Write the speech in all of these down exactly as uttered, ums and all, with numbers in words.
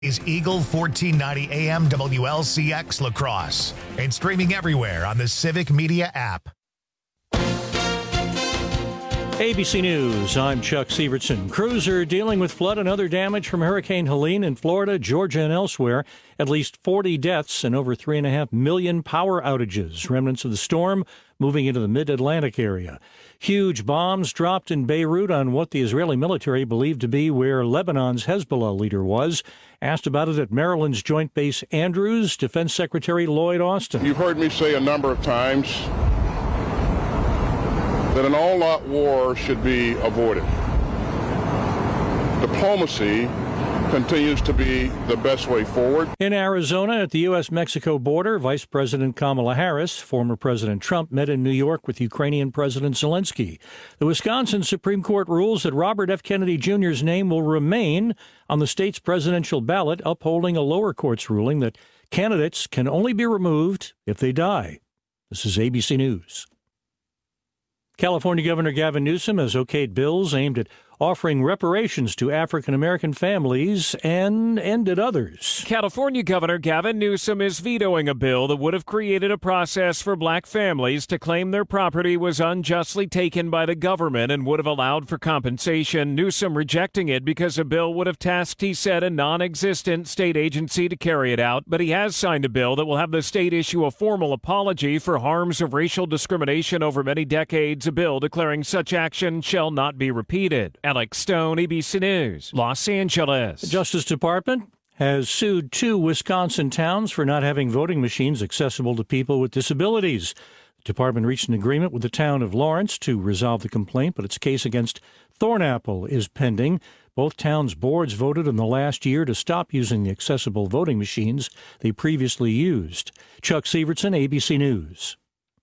is Eagle fourteen ninety A M W L C X La Crosse and streaming everywhere on the Civic Media app. A B C News, I'm Chuck Sievertson. Crews are dealing with flood and other damage from Hurricane Helene in Florida, Georgia, and elsewhere. At least forty deaths and over three point five million power outages. Remnants of the storm moving into the mid-Atlantic area. Huge bombs dropped in Beirut on what the Israeli military believed to be where Lebanon's Hezbollah leader was. Asked about it at Maryland's Joint Base Andrews, Defense Secretary Lloyd Austin. You've heard me say a number of times that an all-out war should be avoided. Diplomacy continues to be the best way forward. In Arizona, at the U S Mexico border, Vice President Kamala Harris, former President Trump, met in New York with Ukrainian President Zelensky. The Wisconsin Supreme Court rules that Robert F. Kennedy Junior's name will remain on the state's presidential ballot, upholding a lower court's ruling that candidates can only be removed if they die. This is A B C News. California Governor Gavin Newsom has okayed bills aimed at offering reparations to African-American families and ended others. California Governor Gavin Newsom is vetoing a bill that would have created a process for black families to claim their property was unjustly taken by the government and would have allowed for compensation. Newsom rejecting it because a bill would have tasked, he said, a non-existent state agency to carry it out, but he has signed a bill that will have the state issue a formal apology for harms of racial discrimination over many decades, a bill declaring such action shall not be repeated. Alex Stone, A B C News, Los Angeles. The Justice Department has sued two Wisconsin towns for not having voting machines accessible to people with disabilities. The department reached an agreement with the town of Lawrence to resolve the complaint, but its case against Thornapple is pending. Both towns' boards voted in the last year to stop using the accessible voting machines they previously used. Chuck Sievertson, A B C News.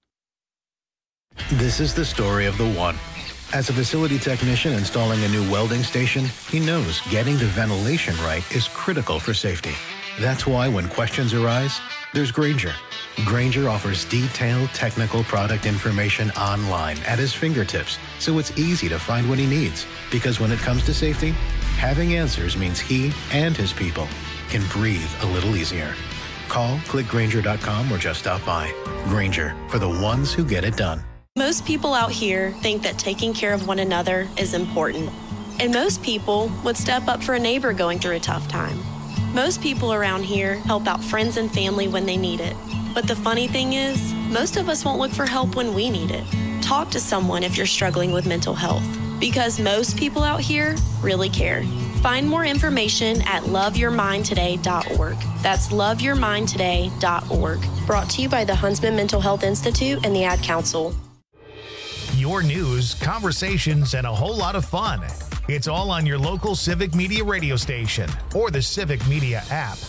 This is the story of the one. As a facility technician installing a new welding station, he knows getting the ventilation right is critical for safety. That's why when questions arise, there's Grainger. Grainger offers detailed technical product information online at his fingertips, so it's easy to find what he needs. Because when it comes to safety, having answers means he and his people can breathe a little easier. Call, click Grainger dot com, or just stop by. Grainger, for the ones who get it done. Most people out here think that taking care of one another is important. And most people would step up for a neighbor going through a tough time. Most people around here help out friends and family when they need it. But the funny thing is, most of us won't look for help when we need it. Talk to someone if you're struggling with mental health, because most people out here really care. Find more information at love your mind today dot org. That's love your mind today dot org. Brought to you by the Huntsman Mental Health Institute and the Ad Council. Your news, conversations, and a whole lot of fun. It's all on your local Civic Media radio station or the Civic Media app.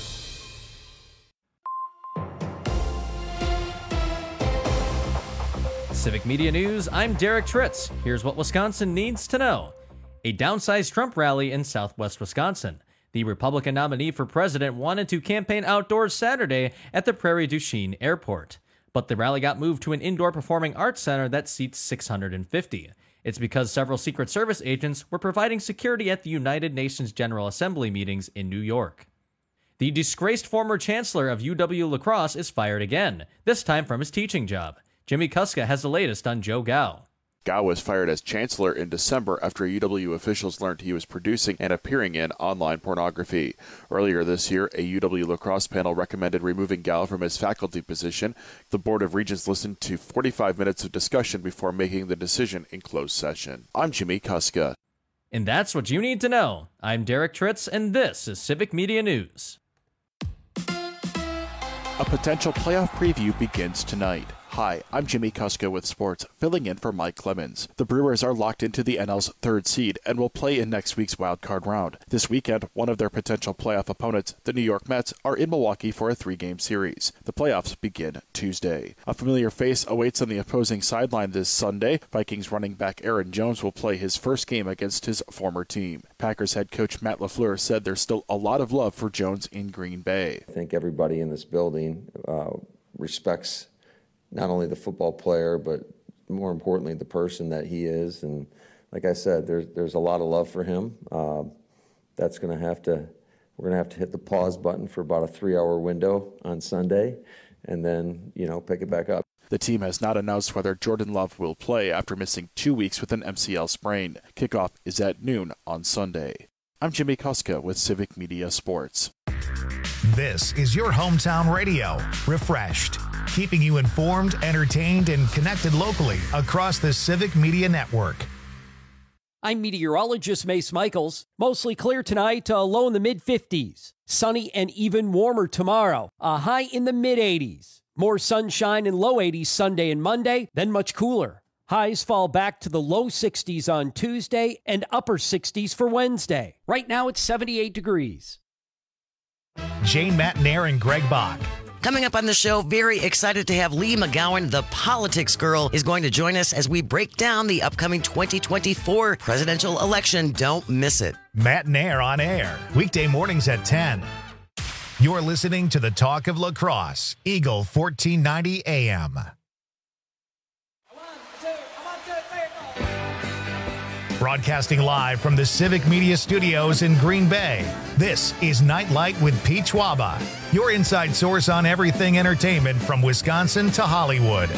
Civic Media News, I'm Derek Tritz. Here's what Wisconsin needs to know. A downsized Trump rally in southwest Wisconsin. The Republican nominee for president wanted to campaign outdoors Saturday at the Prairie du Chien Airport. But the rally got moved to an indoor performing arts center that seats six hundred fifty. It's because several Secret Service agents were providing security at the United Nations General Assembly meetings in New York. The disgraced former chancellor of U W-La Crosse is fired again, this time from his teaching job. Jimmy Kuska has the latest on Joe Gao. Gao was fired as chancellor in December after U W officials learned he was producing and appearing in online pornography. Earlier this year, a U W-La Crosse panel recommended removing Gao from his faculty position. The Board of Regents listened to forty-five minutes of discussion before making the decision in closed session. I'm Jimmy Kuska. And that's what you need to know. I'm Derek Tritz, and this is Civic Media News. A potential playoff preview begins tonight. Hi, I'm Jimmy Kuska with sports, filling in for Mike Clemens. The Brewers are locked into the N L's third seed and will play in next week's wildcard round. This weekend, one of their potential playoff opponents, the New York Mets, are in Milwaukee for a three-game series. The playoffs begin Tuesday. A familiar face awaits on the opposing sideline this Sunday. Vikings running back Aaron Jones will play his first game against his former team. Packers head coach Matt LaFleur said there's still a lot of love for Jones in Green Bay. I think everybody in this building uh, respects not only the football player, but more importantly, the person that he is. And like I said, there's there's a lot of love for him. Uh, that's going to have to we're going to have to hit the pause button for about a three-hour window on Sunday, and then, you know, pick it back up. The team has not announced whether Jordan Love will play after missing two weeks with an M C L sprain. Kickoff is at noon on Sunday. I'm Jimmy Kuska with Civic Media Sports. This is your hometown radio, Refreshed, keeping you informed, entertained, and connected locally across the Civic Media Network. I'm meteorologist Mace Michaels. Mostly clear tonight, a low in the mid fifties. Sunny and even warmer tomorrow, a high in the mid eighties. More sunshine and low eighties Sunday and Monday, then much cooler. Highs fall back to the low sixties on Tuesday and upper sixties for Wednesday. Right now it's seventy-eight degrees. Jane Matnair and Greg Bach. Coming up on the show, very excited to have Lee McGowan, the politics girl, is going to join us as we break down the upcoming twenty twenty-four presidential election. Don't miss it. Matnair on air, weekday mornings at ten. You're listening to the Talk of Lacrosse, Eagle fourteen ninety A M. Broadcasting live from the Civic Media Studios in Green Bay, this is Nightlight with Pete Schwaba, your inside source on everything entertainment from Wisconsin to Hollywood.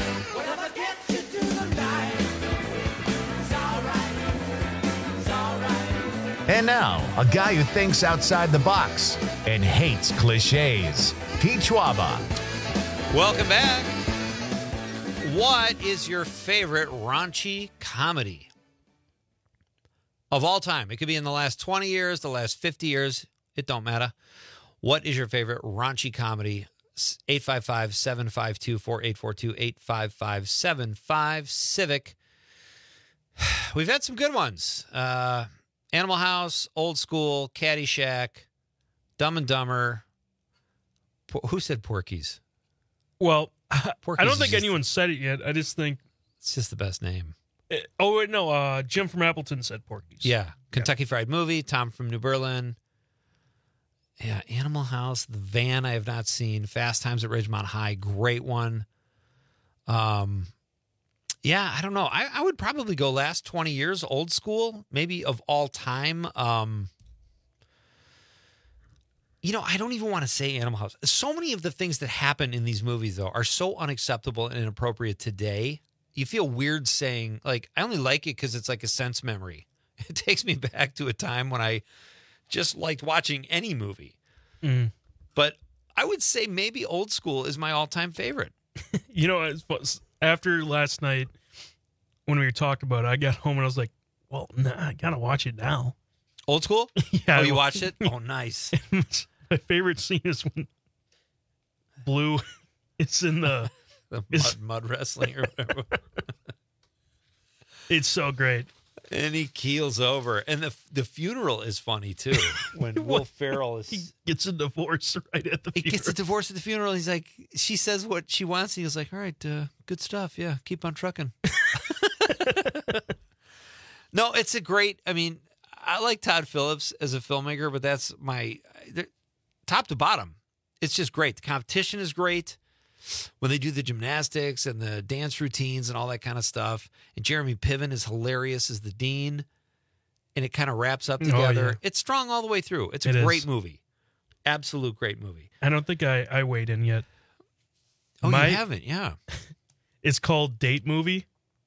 And now, a guy who thinks outside the box and hates cliches, Pete Schwaba. Welcome back. What is your favorite raunchy comedy of all time? It could be in the last twenty years, the last fifty years. It don't matter. What is your favorite raunchy comedy? eight five five, seven five two, four eight four two, eight five five, seven five, Civic. We've had some good ones. Uh... Animal House, Old School, Caddyshack, Dumb and Dumber. Po- who said Porky's? Well, Porky's I don't think just, anyone said it yet. I just think it's just the best name. It, oh, wait, no. Uh, Jim from Appleton said Porky's. Yeah. Kentucky yeah. Fried Movie, Tom from New Berlin. Yeah, Animal House, The Van I have not seen. Fast Times at Ridgemont High, great one. Um... Yeah, I don't know. I, I would probably go last twenty years, Old School, maybe of all time. Um, you know, I don't even want to say Animal House. So many of the things that happen in these movies, though, are so unacceptable and inappropriate today. You feel weird saying, like, I only like it because it's like a sense memory. It takes me back to a time when I just liked watching any movie. Mm. But I would say maybe Old School is my all-time favorite. You know, it's after last night, when we talked about it, I got home and I was like, well, nah, I got to watch it now. Old School? Yeah. Oh, you watched it? Oh, nice. My favorite scene is when Blue is in the... the mud, mud wrestling or whatever. It's so great. And he keels over. And the the funeral is funny, too. When Will Ferrell is... He gets a divorce right at the he funeral. He gets a divorce at the funeral. He's like, she says what she wants. And he was like, all right, uh, good stuff. Yeah, keep on trucking. No, it's a great... I mean, I like Todd Phillips as a filmmaker, but that's my... Top to bottom, it's just great. The competition is great. When they do the gymnastics and the dance routines and all that kind of stuff. And Jeremy Piven is hilarious as the dean. And it kind of wraps up together. Oh, yeah. It's strong all the way through. It's a it great is. movie. Absolute great movie. I don't think I, I weighed in yet. Oh, My, you haven't? Yeah. It's called Date Movie.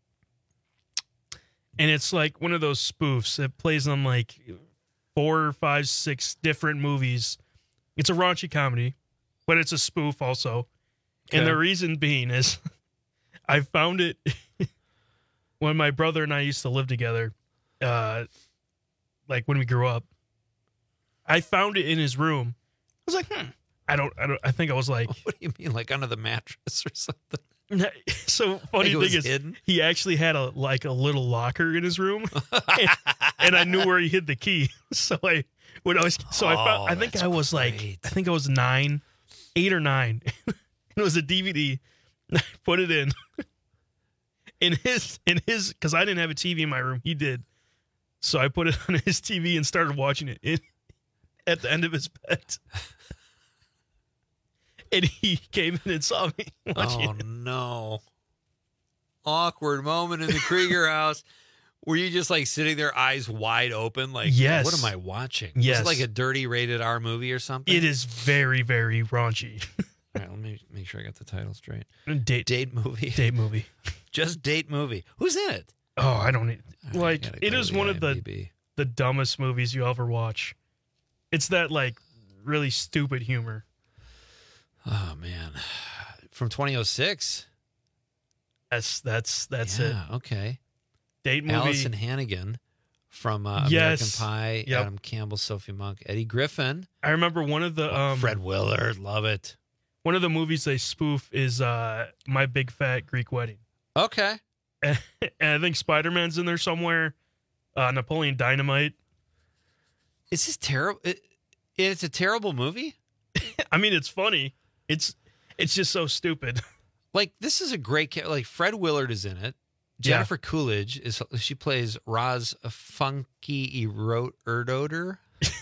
And it's like one of those spoofs. It plays on like four, five, six different movies. It's a raunchy comedy, but it's a spoof also. Okay. And the reason being is I found it when my brother and I used to live together, uh, like when we grew up. I found it in his room. I was like, hmm. I don't, I don't, I think I was like. What do you mean, like under the mattress or something? So funny thing is, hidden? He actually had a like a little locker in his room, and, and I knew where he hid the key. So I, when I was, so oh, I found, I think I was great. like, I think I was nine, eight or nine. It was a D V D. I put it in. In his, in his, because I didn't have a T V in my room. He did. So I put it on his T V and started watching it in, at the end of his bed. And he came in and saw me watching Oh, it. no. Awkward moment in the Krieger house. Were you just like sitting there, eyes wide open, like, yes. what am I watching? Yes. Is it like a dirty rated R movie or something? It is very, very raunchy. All right, let me make sure I got the title straight. Date date movie. Date movie. Just date movie. Who's in it? Oh, I don't need, like gotta it go is to the one of I M the D B. the dumbest movies you ever watch. It's that like really stupid humor. Oh man, from twenty oh six. That's that's that's yeah, it. Okay. Date movie. Allison Hannigan from uh, Yes. American Pie. Yep. Adam Campbell, Sophie Monk, Eddie Griffin. I remember one of the um, Fred Willard. Love it. One of the movies they spoof is uh, My Big Fat Greek Wedding. Okay. And, and I think Spider-Man's in there somewhere. Uh, Napoleon Dynamite. Is this terrible? It, it's a terrible movie. I mean, it's funny. It's it's just so stupid. Like, this is a great ca- like Fred Willard is in it. Yeah. Jennifer Coolidge is she plays Roz Funky Erdoder.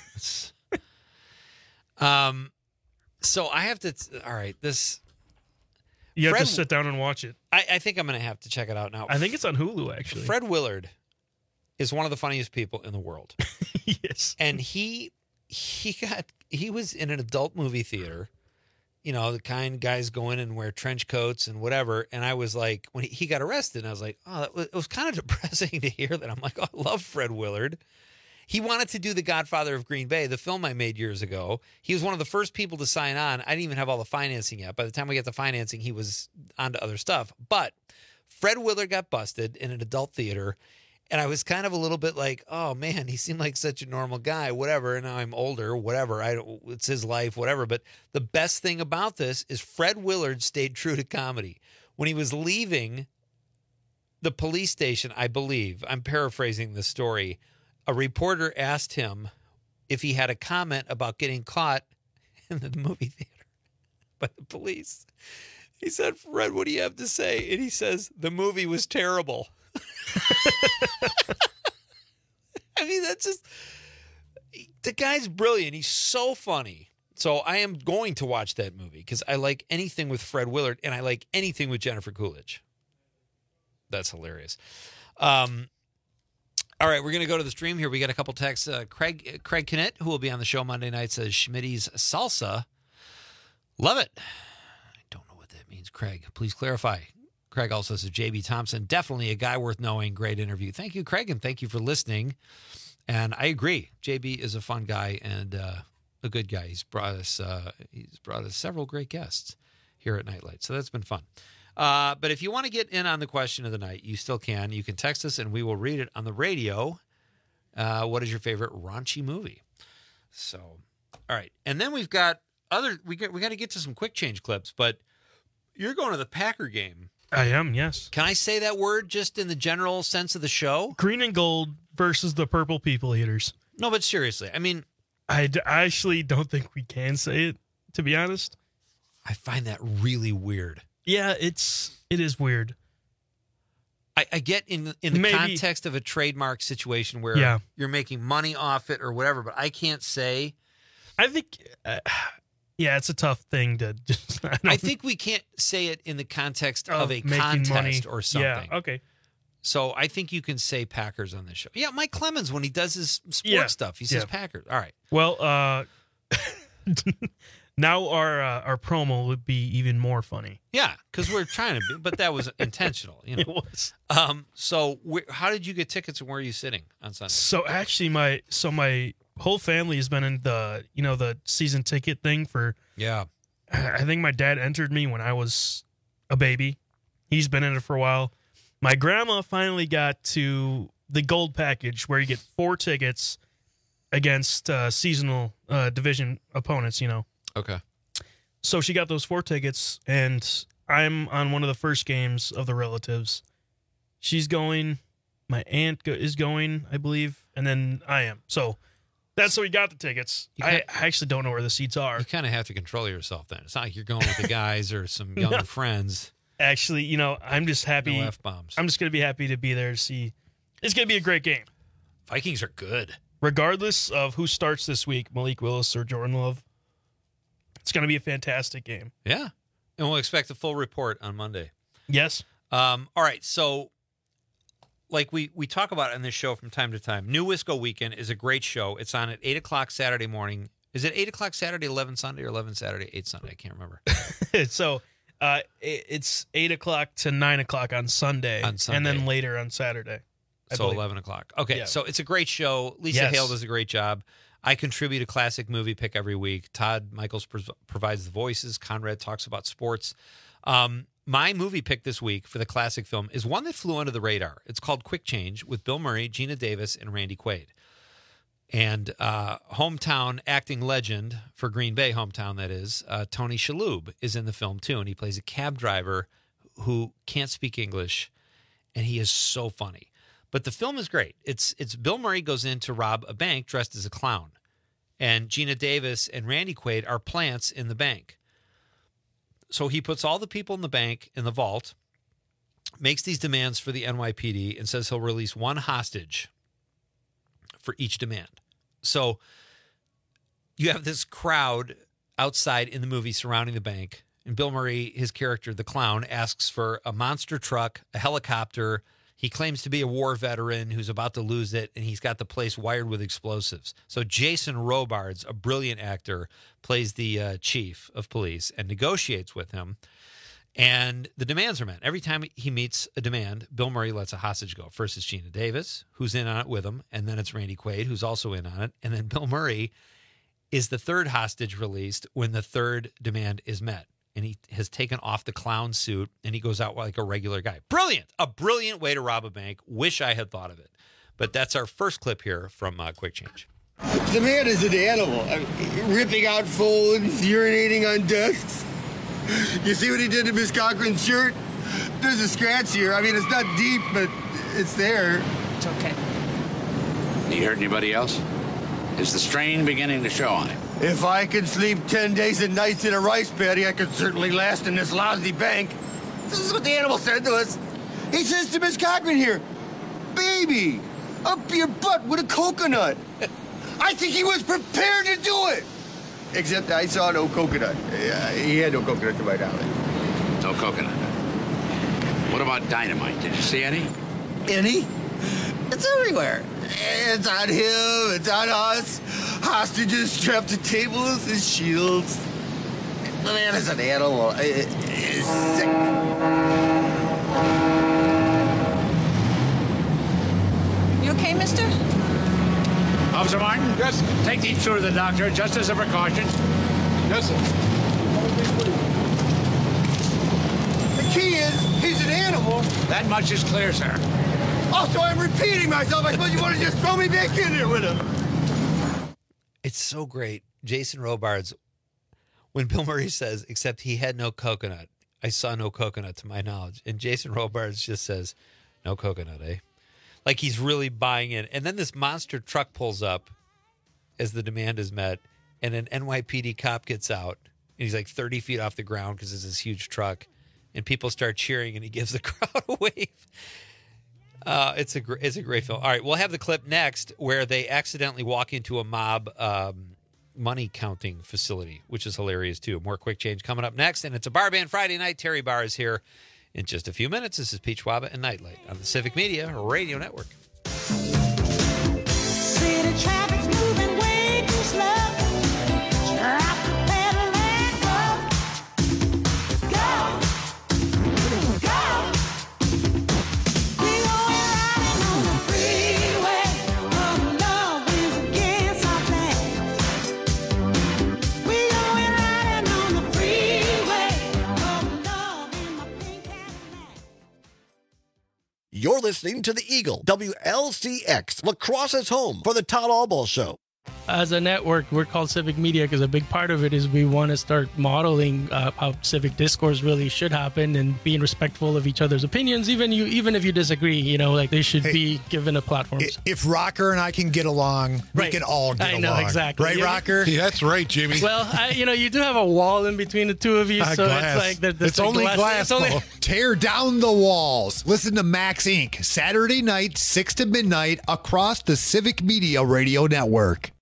um, so I have to. All right, this. You have Fred, to sit down and watch it. I, I think I'm going to have to check it out now. I think it's on Hulu, actually. Fred Willard is one of the funniest people in the world. Yes. And he he got he was in an adult movie theater, you know, the kind guys go in and wear trench coats and whatever. And I was like, when he, he got arrested, and I was like, oh, that was, it was kind of depressing to hear that. I'm like, oh, I love Fred Willard. He wanted to do The Godfather of Green Bay, the film I made years ago. He was one of the first people to sign on. I didn't even have all the financing yet. By the time we got the financing, he was on to other stuff. But Fred Willard got busted in an adult theater. And I was kind of a little bit like, oh, man, he seemed like such a normal guy, whatever. And now I'm older, whatever. I don't, it's his life, whatever. But the best thing about this is Fred Willard stayed true to comedy. When he was leaving the police station, I believe, I'm paraphrasing the story, a reporter asked him if he had a comment about getting caught in the movie theater by the police. He said, Fred, what do you have to say? And he says, the movie was terrible. I mean, that's just, the guy's brilliant. He's so funny. So I am going to watch that movie because I like anything with Fred Willard and I like anything with Jennifer Coolidge. That's hilarious. Um, all right, we're going to go to the stream here. We got a couple texts. Uh, Craig Craig Kinnett, who will be on the show Monday night, says Schmitty's salsa. Love it. I don't know what that means. Craig, please clarify. Craig also says J B Thompson, definitely a guy worth knowing. Great interview. Thank you, Craig, and thank you for listening. And I agree. J B is a fun guy and uh, a good guy. He's brought us uh, he's brought us several great guests here at Nightlight, so that's been fun. Uh, but if you want to get in on the question of the night, you still can. You can text us, and we will read it on the radio. Uh, what is your favorite raunchy movie? So, all right, and then we've got other. We got we got to get to some quick change clips, but you're going to the Packer game. I am, yes. Can I say that word just in the general sense of the show? Green and gold versus the purple people eaters. No, but seriously, I mean, I, d- I actually don't think we can say it, to be honest. I find that really weird. Yeah, it's it is weird. I, I get in in the Maybe. context of a trademark situation where Yeah. you're making money off it or whatever, but I can't say. I think, uh, yeah, it's a tough thing to just. I, I think we can't say it in the context of, Of a making contest money. or something. Yeah, okay. So I think you can say Packers on this show. Yeah, Mike Clemens, when he does his sports Yeah. stuff, he says Yeah. Packers. All right. Well, uh, now our uh, our promo would be even more funny. Yeah, because we're trying to be, but that was intentional. You know? It was. Um, so wh- how did you get tickets and where are you sitting on Sunday? So actually, my so my whole family has been in the you know the season ticket thing for. Yeah. I think my dad entered me when I was a baby. He's been in it for a while. My grandma finally got to the gold package where you get four tickets against uh, seasonal uh, division opponents, you know. Okay. So she got those four tickets, and I'm on one of the first games of the relatives. She's going. My aunt go- is going, I believe, and then I am. So that's how we got the tickets. I, I actually don't know where the seats are. You kind of have to control yourself then. It's not like you're going with the guys or some young No. friends. Actually, you know, I'm just happy. No F-bombs. I'm just going to be happy to be there to see. It's going to be a great game. Vikings are good. Regardless of who starts this week, Malik Willis or Jordan Love, it's going to be a fantastic game. Yeah. And we'll expect a full report on Monday. Yes. Um, all right. So like we, we talk about on this show from time to time, New Wisco Weekend is a great show. It's on at eight o'clock Saturday morning. Is it eight o'clock Saturday, eleven Sunday, or eleven Saturday, eight Sunday? I can't remember. so uh, it, it's eight o'clock to nine o'clock on Sunday, on Sunday. And then later on Saturday. I so believe. eleven o'clock. Okay, yeah. So it's a great show. Lisa yes. Hale does a great job. I contribute a classic movie pick every week. Todd Michaels pro- provides the voices. Conrad talks about sports. Um, my movie pick this week for the classic film is one that flew under the radar. It's called Quick Change with Bill Murray, Gina Davis, and Randy Quaid. And uh, hometown acting legend for Green Bay, hometown that is, uh, Tony Shalhoub is in the film too, and he plays a cab driver who can't speak English, and he is so funny. But the film is great. It's it's Bill Murray goes in to rob a bank dressed as a clown, and Gina Davis and Randy Quaid are plants in the bank. So he puts all the people in the bank in the vault, makes these demands for the N Y P D, and says he'll release one hostage for each demand. So you have this crowd outside in the movie surrounding the bank, and Bill Murray, his character, the clown, asks for a monster truck, a helicopter. He claims to be a war veteran who's about to lose it, and he's got the place wired with explosives. So Jason Robards, a brilliant actor, plays the uh, chief of police and negotiates with him. And the demands are met. Every time he meets a demand, Bill Murray lets a hostage go. First it's Gina Davis, who's in on it with him, and then it's Randy Quaid, who's also in on it. And then Bill Murray is the third hostage released when the third demand is met. And he has taken off the clown suit, and he goes out like a regular guy. Brilliant! A brilliant way to rob a bank. Wish I had thought of it. But that's our first clip here from uh, Quick Change. The man is an animal. I mean, ripping out phones, urinating on desks. You see what he did to Miss Cochran's shirt? There's a scratch here. I mean, it's not deep, but it's there. It's okay. You hurt anybody else? Is the strain beginning to show on him? If I could sleep ten days and nights in a rice paddy, I could certainly last in this lousy bank. This is what the animal said to us. He says to Miss Cochran here, baby, up your butt with a coconut. I think he was prepared to do it. Except I saw no coconut. Uh, he had no coconut to my knowledge. No coconut. What about dynamite? Did you see any? Any? It's everywhere. It's on him. It's on us. Hostages strapped to tables and shields. The man is an animal. He's sick. You okay, mister? Officer Martin? Yes. Take these two to the doctor, just as a precaution. Yes, sir. The key is, he's an animal. That much is clear, sir. Also, I'm repeating myself. I suppose you want to just throw me back in there with him. It's so great. Jason Robards, when Bill Murray says, except he had no coconut. I saw no coconut to my knowledge. And Jason Robards just says, no coconut, eh? Like he's really buying in. And then this monster truck pulls up as the demand is met, and an N Y P D cop gets out, and he's like thirty feet off the ground because it's this huge truck, and people start cheering, and he gives the crowd a wave. Uh, it's a gr- it's a great film. All right, we'll have the clip next where they accidentally walk into a mob um, money counting facility, which is hilarious too. More Quick Change coming up next, and it's a Bar Band Friday night. Terry Barr is here in just a few minutes. This is Pete Schwaba and Nightlight on the Civic Media Radio Network. City traffic's moving way too slow. Drop the pedal and go. Go. Go. We going riding on the freeway. Oh, love is against our plans. We going riding on the freeway. Oh, love in my pink Cadillac. You're listening to the Eagle, W L C X, Lacrosse's home for the Todd Albaugh Show. As a network, we're called Civic Media because a big part of it is we want to start modeling uh, how civic discourse really should happen and being respectful of each other's opinions. Even you, even if you disagree, you know, like they should hey, be given a platform. If Rocker and I can get along, right. we can all get I along. know, exactly. Right, yeah. Rocker? Yeah, that's right, Jimmy. Well, I, you know, you do have a wall in between the two of you, uh, so glass. it's like the, the it's only glass. glass it's only... Tear down the walls. Listen to Max Incorporated. Saturday night, six to midnight, across the Civic Media Radio Network.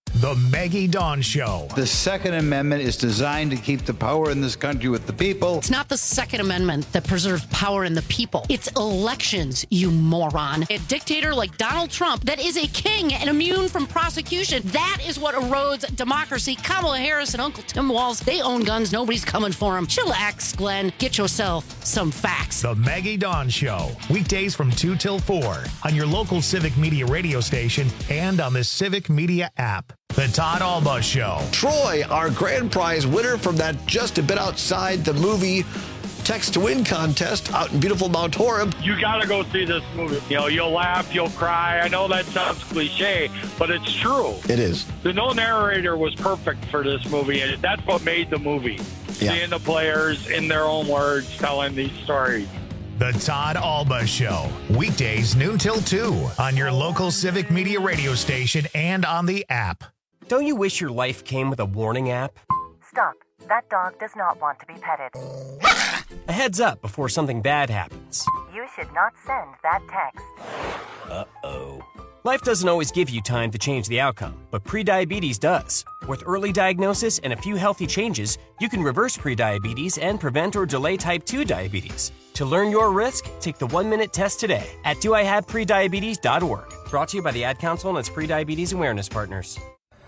The Maggie Dawn Show. The Second Amendment is designed to keep the power in this country with the people. It's not the Second Amendment that preserves power in the people. It's elections, you moron. A dictator like Donald Trump that is a king and immune from prosecution. That is what erodes democracy. Kamala Harris and Uncle Tim Walz, they own guns. Nobody's coming for them. Chillax, Glenn. Get yourself some facts. The Maggie Dawn Show. Weekdays from two till four on your local Civic Media radio station and on the Civic Media app. The Todd Alba Show. Troy, our grand prize winner from that Just a Bit Outside the Movie Text to Win contest out in beautiful Mount Horeb. You got to go see this movie. You know, you'll laugh, you'll cry. I know that sounds cliche, but it's true. It is. The no narrator was perfect for this movie, and that's what made the movie. Yeah. Seeing the players in their own words telling these stories. The Todd Alba Show. Weekdays noon till two on your local Civic Media radio station and on the app. Don't you wish your life came with a warning app? Stop. That dog does not want to be petted. A heads up before something bad happens. You should not send that text. Uh-oh. Life doesn't always give you time to change the outcome, but prediabetes does. With early diagnosis and a few healthy changes, you can reverse prediabetes and prevent or delay type two diabetes. To learn your risk, take the one-minute test today at do I have prediabetes dot org. Brought to you by the Ad Council and its prediabetes awareness partners.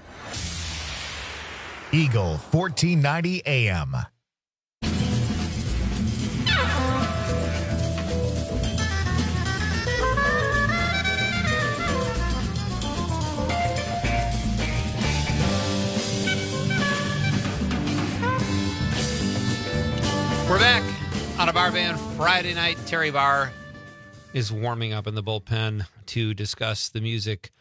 Eagle fourteen ninety A M. We're back on a Bar Van Friday night. Terry Barr is warming up in the bullpen to discuss the music.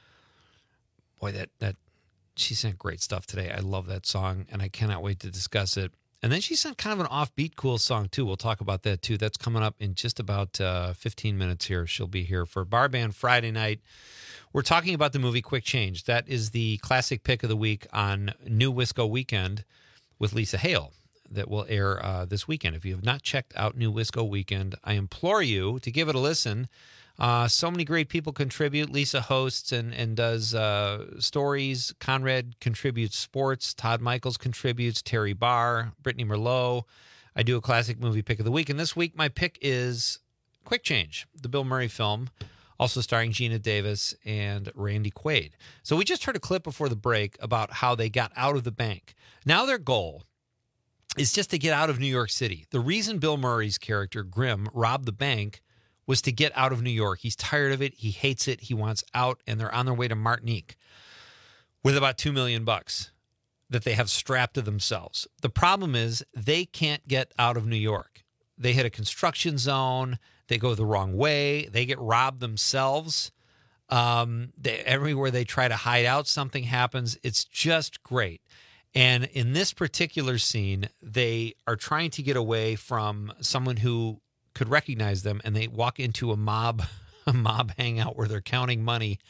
Boy, that that she sent great stuff today. I love that song, and I cannot wait to discuss it. And then she sent kind of an offbeat, cool song, too. We'll talk about that, too. That's coming up in just about uh, fifteen minutes here. She'll be here for Bar Band Friday night. We're talking about the movie Quick Change. That is the classic pick of the week on New Wisco Weekend with Lisa Hale that will air uh, this weekend. If you have not checked out New Wisco Weekend, I implore you to give it a listen. Uh, so many great people contribute. Lisa hosts and, and does uh, stories. Conrad contributes sports. Todd Michaels contributes. Terry Barr, Brittany Merlot. I do a classic movie pick of the week. And this week, my pick is Quick Change, the Bill Murray film, also starring Gina Davis and Randy Quaid. So we just heard a clip before the break about how they got out of the bank. Now their goal is just to get out of New York City. The reason Bill Murray's character, Grim, robbed the bank was to get out of New York. He's tired of it. He hates it. He wants out, and they're on their way to Martinique with about two million bucks that they have strapped to themselves. The problem is they can't get out of New York. They hit a construction zone. They go the wrong way. They get robbed themselves. Um, they, everywhere they try to hide out, something happens. It's just great. And in this particular scene, they are trying to get away from someone who could recognize them, and they walk into a mob, a mob hangout where they're counting money.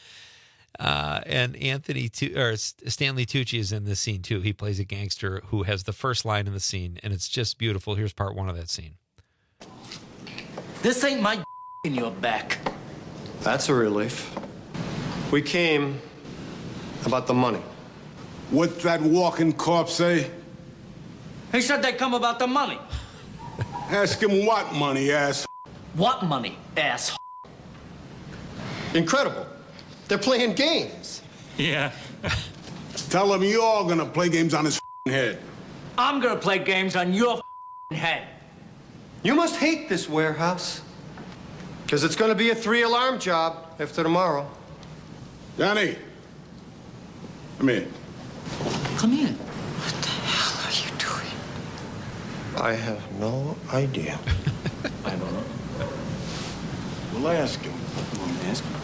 Uh, and Anthony tu- or Stanley Tucci is in this scene too. He plays a gangster who has the first line in the scene, and it's just beautiful. Here's part one of that scene. This ain't my in your back. That's a relief. We came about the money. What's that walking corpse say? He said they come about the money. Ask him what money, ass. What money, ass? Incredible. They're playing games. Yeah. Tell him you're all gonna play games on his head. I'm gonna play games on your head. You must hate this warehouse. Because it's gonna be a three-alarm job after tomorrow. Johnny, come here. Come here. I have no idea. I don't know. We'll ask him. You want me to ask him?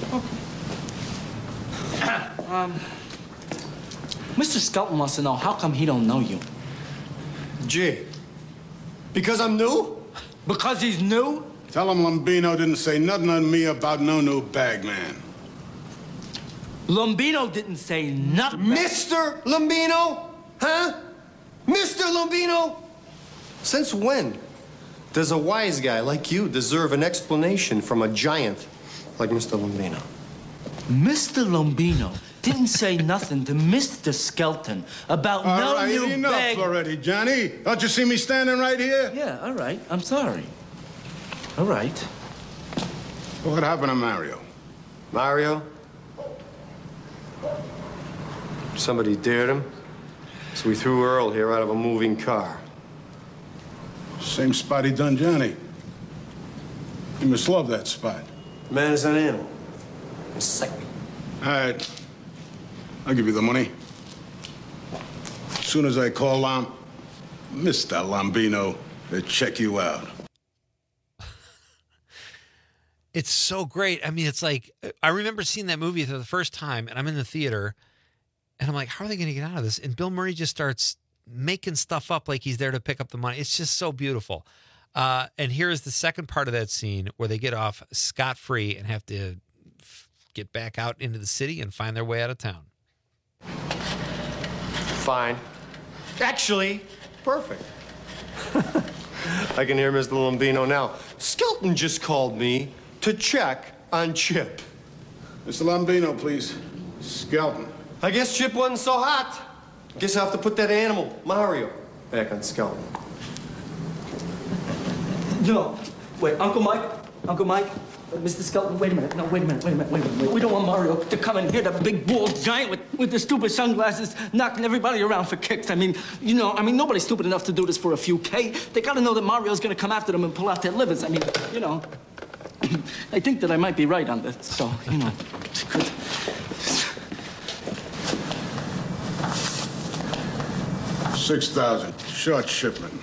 Okay. um, Mister Skelton wants to know how come he don't know you. Gee, because I'm new? Because he's new? Tell him Lombino didn't say nothing to me about no new bag man. Lombino didn't say nothing. Mister Lombino? Huh? Mister Lombino? Since when does a wise guy like you deserve an explanation from a giant like Mister Lombino? Mister Lombino didn't say nothing to Mister Skelton about All no right, new enough bag. already, Johnny. Don't you see me standing right here? Yeah, all right. I'm sorry. All right. What happened to Mario? Mario? Somebody dared him, so we threw Earl here out of a moving car. Same spot he done Johnny. You must love that spot. Man is an animal. He's sick. All right. I'll give you the money. As soon as I call Lam, Mister Lambino, they check you out. It's so great. I mean, it's like, I remember seeing that movie for the first time, and I'm in the theater, and I'm like, how are they going to get out of this? And Bill Murray just starts making stuff up like he's there to pick up the money. It's just so beautiful. Uh, and here is the second part of that scene where they get off scot-free and have to f- get back out into the city and find their way out of town. Fine. Actually, perfect. I can hear Mister Lambino now. Skelton just called me to check on Chip. Mister Lambino, please. Skelton. I guess Chip wasn't so hot. Guess I have to put that animal, Mario, back on Skelton. No. Wait, Uncle Mike? Uncle Mike? Uh, Mister Skelton, wait a minute. No, wait a minute, wait a minute, wait a minute. We don't want Mario to come in here, that big bald giant with, with the stupid sunglasses, knocking everybody around for kicks. I mean, you know, I mean, nobody's stupid enough to do this for a few K. They gotta know that Mario's gonna come after them and pull out their livers. I mean, you know. I think that I might be right on this, so, you know. It's good. Six thousand. Short shipment.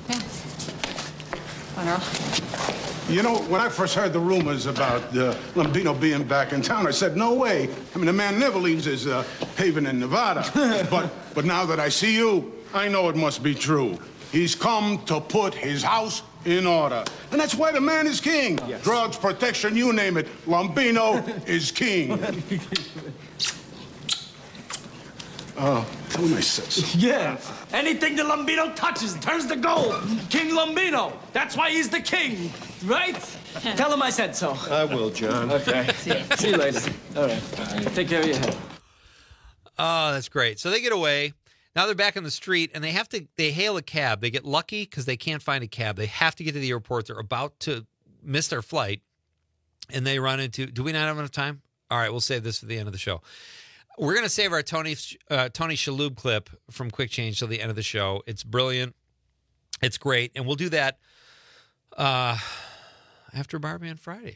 Earl. You know, when I first heard the rumors about uh, Lambino being back in town, I said, no way. I mean, the man never leaves his uh, haven in Nevada. but, but now that I see you, I know it must be true. He's come to put his house in order. And that's why the man is king. Yes. Drugs, protection, you name it. Lambino is king. Oh, tell me, sis. Yeah. Anything the Lambino touches turns to gold. King Lambino. That's why he's the king, right? Tell him I said so. I will, John. Okay. See you, See you later. All right. Take care of your head. Oh, that's great. So they get away. Now they're back on the street, and they have to, they hail a cab. They get lucky because they can't find a cab. They have to get to the airport. They're about to miss their flight, and they run into, do we not have enough time? All right, we'll save this for the end of the show. We're going to save our Tony uh, Tony Shalhoub clip from Quick Change till the end of the show. It's brilliant. It's great. And we'll do that uh, after Bar Band Friday.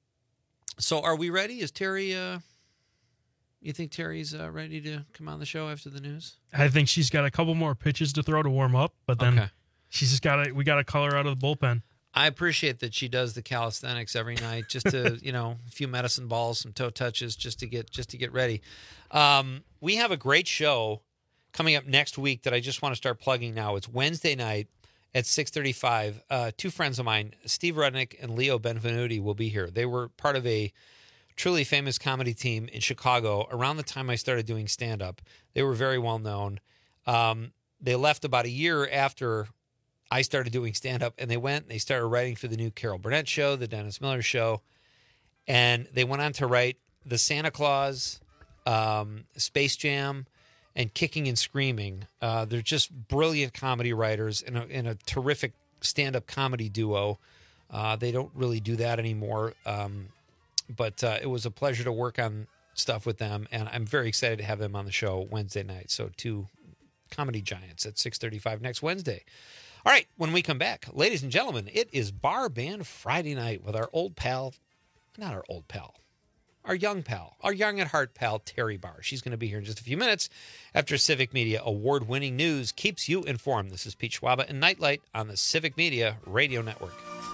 So are we ready? Is Terry, uh, you think Terry's uh, ready to come on the show after the news? I think she's got a couple more pitches to throw to warm up, but then Okay. she's just got to, we got to call her out of the bullpen. I appreciate that she does the calisthenics every night, just to, you know, a few medicine balls, some toe touches, just to get just to get ready. Um, we have a great show coming up next week that I just want to start plugging now. It's Wednesday night at six thirty-five. Uh, two friends of mine, Steve Rudnick and Leo Benvenuti, will be here. They were part of a truly famous comedy team in Chicago around the time I started doing stand-up. They were very well known. Um, they left about a year after I started doing stand-up, and they went and they started writing for the new Carol Burnett show, the Dennis Miller show, and they went on to write The Santa Claus, um, Space Jam, and Kicking and Screaming. Uh, they're just brilliant comedy writers and a, and a terrific stand-up comedy duo. Uh, they don't really do that anymore, um, but uh, it was a pleasure to work on stuff with them, and I'm very excited to have them on the show Wednesday night. So two comedy giants at six thirty-five next Wednesday. All right, when we come back, ladies and gentlemen, it is Bar Band Friday night with our old pal, not our old pal, our young pal, our young at heart pal, Terry Barr. She's going to be here in just a few minutes after Civic Media award-winning news keeps you informed. This is Pete Schwaba and Nightlight on the Civic Media Radio Network.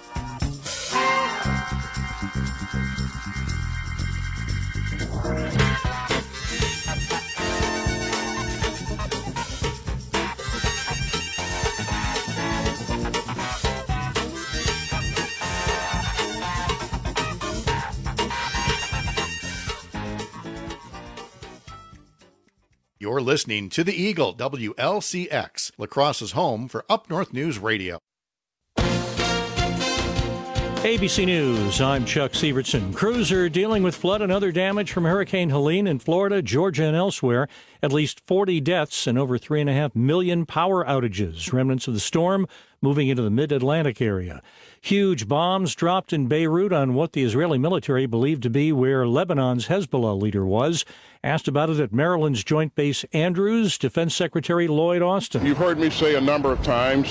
You're listening to The Eagle, W L C X, La Crosse's home for Up North News Radio. A B C News, I'm Chuck Sievertson. Crews are dealing with flood and other damage from Hurricane Helene in Florida, Georgia, and elsewhere. At least forty deaths and over three and a half million power outages. Remnants of the storm moving into the mid-Atlantic area. Huge bombs dropped in Beirut on what the Israeli military believed to be where Lebanon's Hezbollah leader was. Asked about it at Maryland's Joint Base Andrews, Defense Secretary Lloyd Austin. You've heard me say a number of times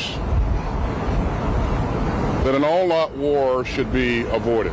that an all-out war should be avoided.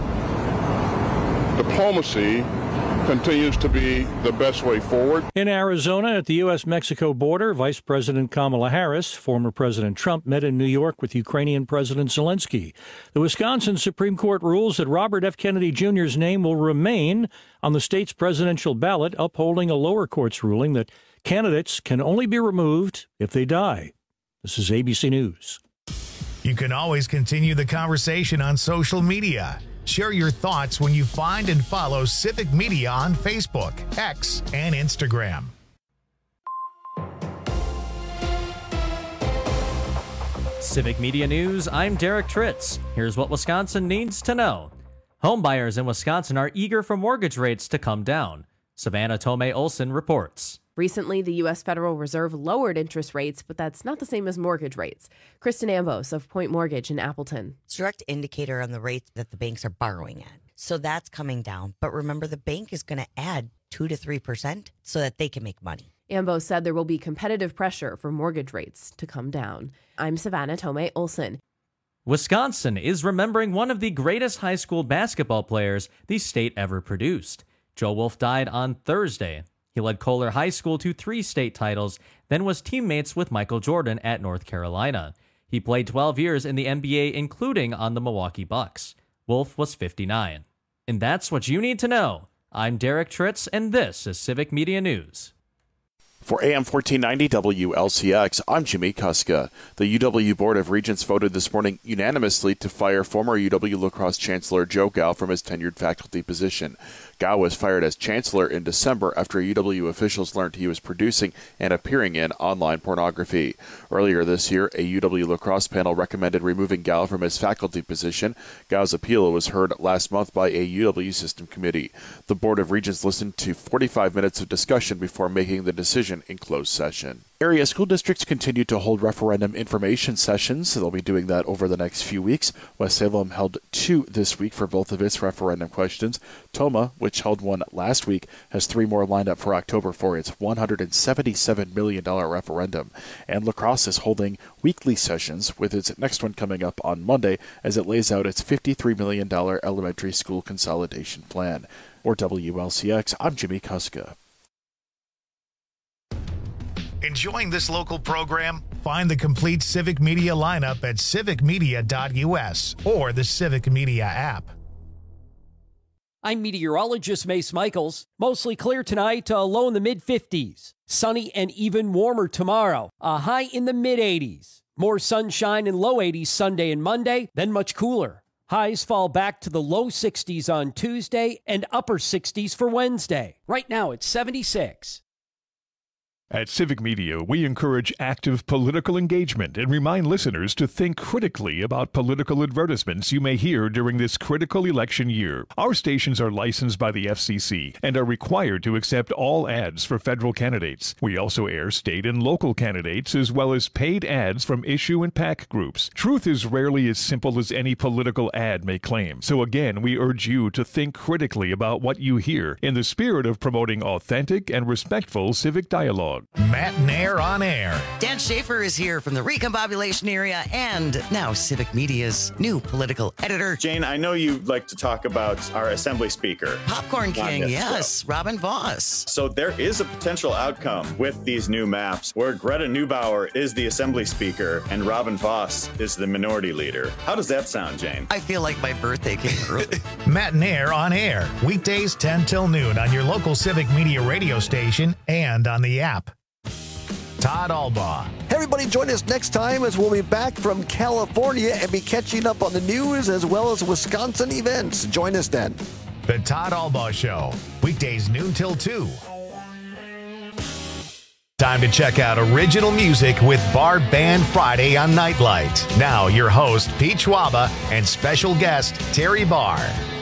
Diplomacy continues to be the best way forward. In Arizona, at the U S Mexico border, Vice President Kamala Harris, former President Trump, met in New York with Ukrainian President Zelensky. The Wisconsin Supreme Court rules that Robert F. Kennedy Junior's name will remain on the state's presidential ballot, upholding a lower court's ruling that candidates can only be removed if they die. This is A B C News. You can always continue the conversation on social media. Share your thoughts when you find and follow Civic Media on Facebook, X, and Instagram. Civic Media News, I'm Derek Tritz. Here's what Wisconsin needs to know. Homebuyers in Wisconsin are eager for mortgage rates to come down. Savannah Tomei Olson reports. Recently, the U S Federal Reserve lowered interest rates, but that's not the same as mortgage rates. Kristen Ambos of Point Mortgage in Appleton. It's a direct indicator on the rates that the banks are borrowing at. So that's coming down. But remember, the bank is going to add two to three percent so that they can make money. Ambos said there will be competitive pressure for mortgage rates to come down. I'm Savannah Tomei Olson. Wisconsin is remembering one of the greatest high school basketball players the state ever produced. Joe Wolf died on Thursday. He led Kohler High School to three state titles, then was teammates with Michael Jordan at North Carolina. He played twelve years in the N B A, including on the Milwaukee Bucks. Wolf was fifty-nine. And that's what you need to know. I'm Derek Tritz, and this is Civic Media News. For A M fourteen ninety W L C X, I'm Jimmy Kuska. The U W Board of Regents voted this morning unanimously to fire former U W La Crosse Chancellor Joe Gao from his tenured faculty position. Gao was fired as chancellor in December after U W officials learned he was producing and appearing in online pornography. Earlier this year, a U W La Crosse panel recommended removing Gao from his faculty position. Gao's appeal was heard last month by a U W system committee. The Board of Regents listened to forty-five minutes of discussion before making the decision in closed session. Area school districts continue to hold referendum information sessions. They'll be doing that over the next few weeks. West Salem held two this week for both of its referendum questions. Toma, which held one last week, has three more lined up for October for its one hundred seventy-seven million dollars referendum. And La Crosse is holding weekly sessions, with its next one coming up on Monday as it lays out its fifty-three million dollars elementary school consolidation plan. For W L C X, I'm Jimmy Kuska. Enjoying this local program? Find the complete Civic Media lineup at civic media dot U S or the Civic Media app. I'm meteorologist Mace Michaels. Mostly clear tonight, a low in the mid fifties. Sunny and even warmer tomorrow, a high in the mid eighties. More sunshine and low eighties Sunday and Monday, then much cooler. Highs fall back to the low sixties on Tuesday and upper sixties for Wednesday. Right now it's seventy-six. At Civic Media, we encourage active political engagement and remind listeners to think critically about political advertisements you may hear during this critical election year. Our stations are licensed by the F C C and are required to accept all ads for federal candidates. We also air state and local candidates as well as paid ads from issue and PAC groups. Truth is rarely as simple as any political ad may claim. So again, we urge you to think critically about what you hear in the spirit of promoting authentic and respectful civic dialogue. Matt Nair on air. Dan Schaefer is here from the Recombobulation area and now Civic Media's new political editor. Jane, I know you like to talk about our Assembly Speaker. Popcorn King, yes, Robin Vos. So there is a potential outcome with these new maps where Greta Neubauer is the Assembly Speaker and Robin Vos is the Minority Leader. How does that sound, Jane? I feel like my birthday came early. Matt Nair on air. Weekdays ten till noon on your local Civic Media radio station and on the app. Todd Albaugh. Hey, everybody, join us next time as we'll be back from California and be catching up on the news as well as Wisconsin events. Join us then. The Todd Albaugh Show. Weekdays noon till two. Time to check out original music with Bar Band Friday on Nightlight. Now, your host, Pete Schwaba, and special guest, Terry Barr.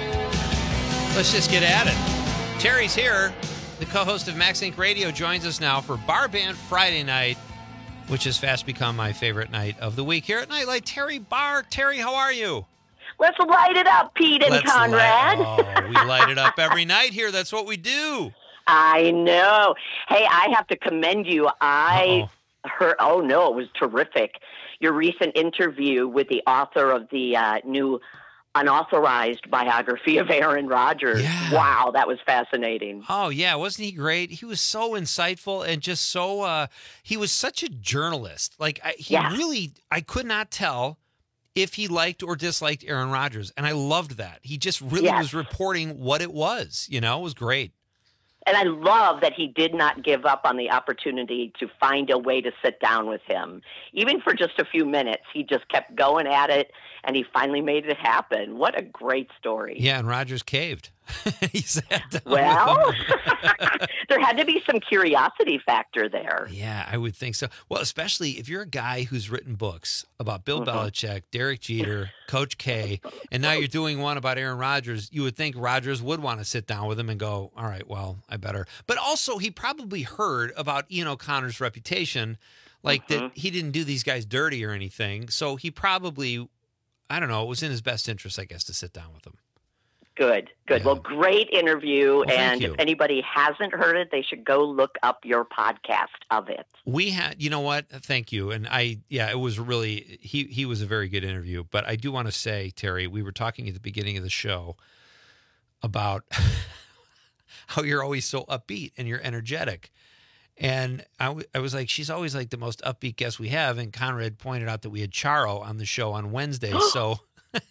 Let's just get at it. Terry's here. The co-host of Max Inc Radio joins us now for Bar Band Friday night, which has fast become my favorite night of the week here at Nightlight. Terry Barr. Terry, how are you? Let's light it up, Pete and Let's Conrad. Light, oh, we light it up every night here. That's what we do. I know. Hey, I have to commend you. I Uh-oh. heard, oh no, it was terrific. Your recent interview with the author of the uh, new unauthorized biography of Aaron Rodgers. Yeah. Wow, that was fascinating. Oh, yeah. Wasn't he great? He was so insightful and just so, uh, he was such a journalist. Like, I, he Yeah. really, I could not tell if he liked or disliked Aaron Rodgers. And I loved that. He just really Yes. was reporting what it was. You know, it was great. And I love that he did not give up on the opportunity to find a way to sit down with him. Even for just a few minutes, he just kept going at it, and he finally made it happen. What a great story. Yeah, and Rodgers caved. He sat down Well, with him. there had to be some curiosity factor there. Yeah, I would think so. Well, especially if you're a guy who's written books about Bill Mhm. Belichick, Derek Jeter, Coach K, and now you're doing one about Aaron Rodgers, you would think Rodgers would want to sit down with him and go, all right, well, I better. But also, he probably heard about Ian O'Connor's reputation, like Mhm. that he didn't do these guys dirty or anything. So he probably, I don't know, it was in his best interest, I guess, to sit down with him. Good, good. Well, great interview. Well, thank and you. if anybody hasn't heard it, they should go look up your podcast of it. We had, you know what? Thank you. And I, yeah, it was really, he, he was a very good interview. But I do want to say, Terry, we were talking at the beginning of the show about how you're always so upbeat and you're energetic. And I, w- I was like, she's always like the most upbeat guest we have. And Conrad pointed out that we had Charo on the show on Wednesday. So.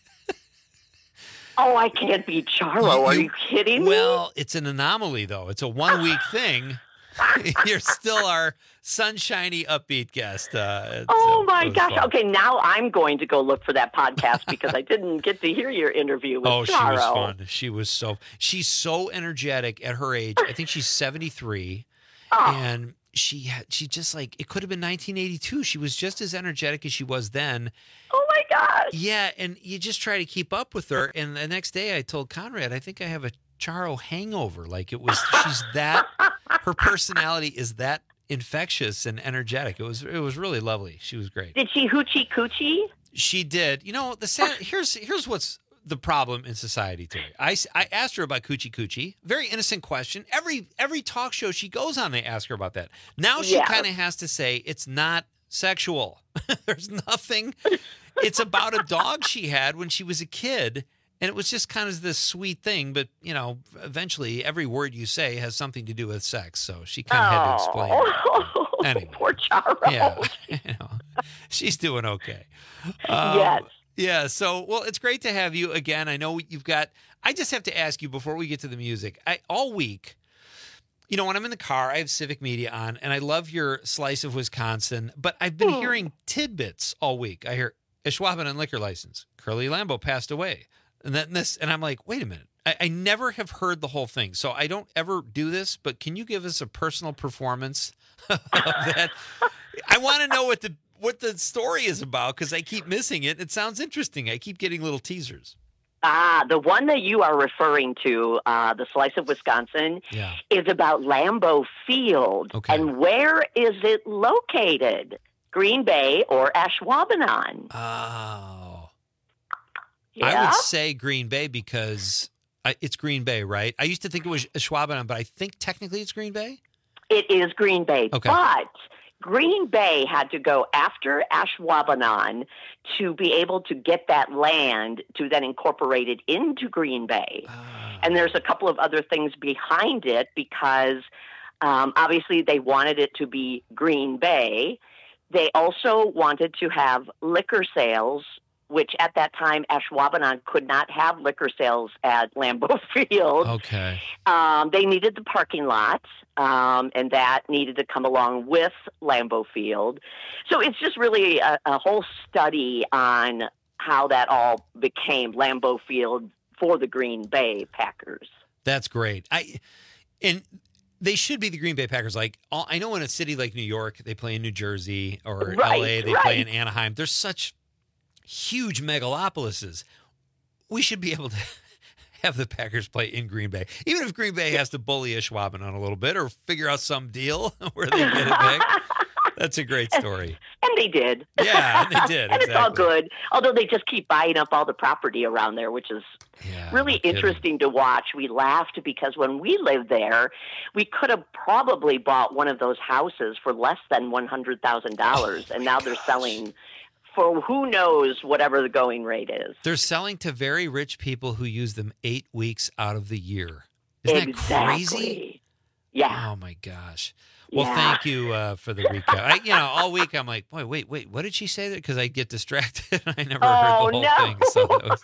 Oh, I can't be Charo. Are you kidding me? Well, it's an anomaly, though. It's a one-week thing. You're still our sunshiny, upbeat guest. Uh, Oh, so my it was gosh. fun. Okay, now I'm going to go look for that podcast because I didn't get to hear your interview with Oh, Charo. she was fun. She was so she's so energetic at her age. I think she's seventy-three, Oh. and she had, she just like it could have been nineteen eighty-two. She was just as energetic as she was then. Oh my gosh. Yeah, and you just try to keep up with her. And the next day, I told Conrad, I think I have a Charo hangover. Like it was, she's that. Her personality is that infectious and energetic. It was it was really lovely. She was great. Did she hoochie coochie? She did. You know, the sad, here's here's what's the problem in society today. I, I asked her about coochie coochie. Very innocent question. Every every talk show she goes on, they ask her about that. Now she Yeah. kind of has to say it's not sexual. There's nothing. It's about a dog she had when she was a kid. And it was just kind of this sweet thing, but, you know, eventually every word you say has something to do with sex. So she kind of had to explain it. Anyway. Poor Charo. Yeah, you know, she's doing okay. Um, Yes. Yeah, so, well, it's great to have you again. I know you've got, I just have to ask you before we get to the music. I all week, you know, when I'm in the car, I have Civic Media on, and I love your Slice of Wisconsin, but I've been Hmm. hearing tidbits all week. I hear Ishwaban on liquor license. Curly Lambeau passed away. And then this, and I'm like, wait a minute. I, I never have heard the whole thing, so I don't ever do this. But can you give us a personal performance of that? I want to know what the what the story is about because I keep missing it. It sounds interesting. I keep getting little teasers. Ah, the one that you are referring to, uh, the Slice of Wisconsin, Yeah. is about Lambeau Field. Okay. And where is it located? Green Bay or Ashwaubenon? Oh. Yeah? I would say Green Bay because I, it's Green Bay, right? I used to think it was Schwaben, but I think technically it's Green Bay. It is Green Bay. Okay. But Green Bay had to go after Ashwaubenon to be able to get that land to then incorporate it into Green Bay. And there's a couple of other things behind it because um, obviously they wanted it to be Green Bay. They also wanted to have liquor sales, which at that time Ashwaubenon could not have liquor sales at Lambeau Field. Okay. Um, they needed the parking lot, um, and that needed to come along with Lambeau Field. So it's just really a, a whole study on how that all became Lambeau Field for the Green Bay Packers. That's great. I and they should be the Green Bay Packers. Like, I know in a city like New York, they play in New Jersey, or Right, L A, they right. play in Anaheim. There's such huge megalopolises. We should be able to have the Packers play in Green Bay. Even if Green Bay has to bully Schwaben on a little bit or figure out some deal where they get it back. That's a great story. And they did. Yeah, and they did. And it's all exactly. good. Although they just keep buying up all the property around there, which is Yeah, really no kidding. interesting to watch. We laughed because when we lived there, we could have probably bought one of those houses for less than one hundred thousand dollars. Oh, and now they're selling for who knows whatever the going rate is. They're selling to very rich people who use them eight weeks out of the year. Isn't exactly. that crazy? Yeah. Oh, my gosh. Well, Yeah. thank you uh, for the recap. I, you know, all week I'm like, boy, wait, wait, what did she say? That because I get distracted. I never Oh, heard the whole no. thing. So that was...